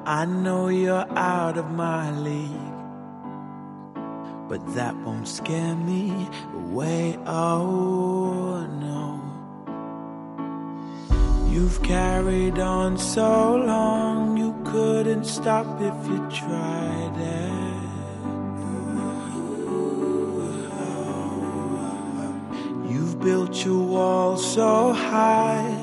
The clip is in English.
I know you're out of my league, but that won't scare me away, oh no. You've carried on so long, you couldn't stop if you tried it. You've built your wall so high,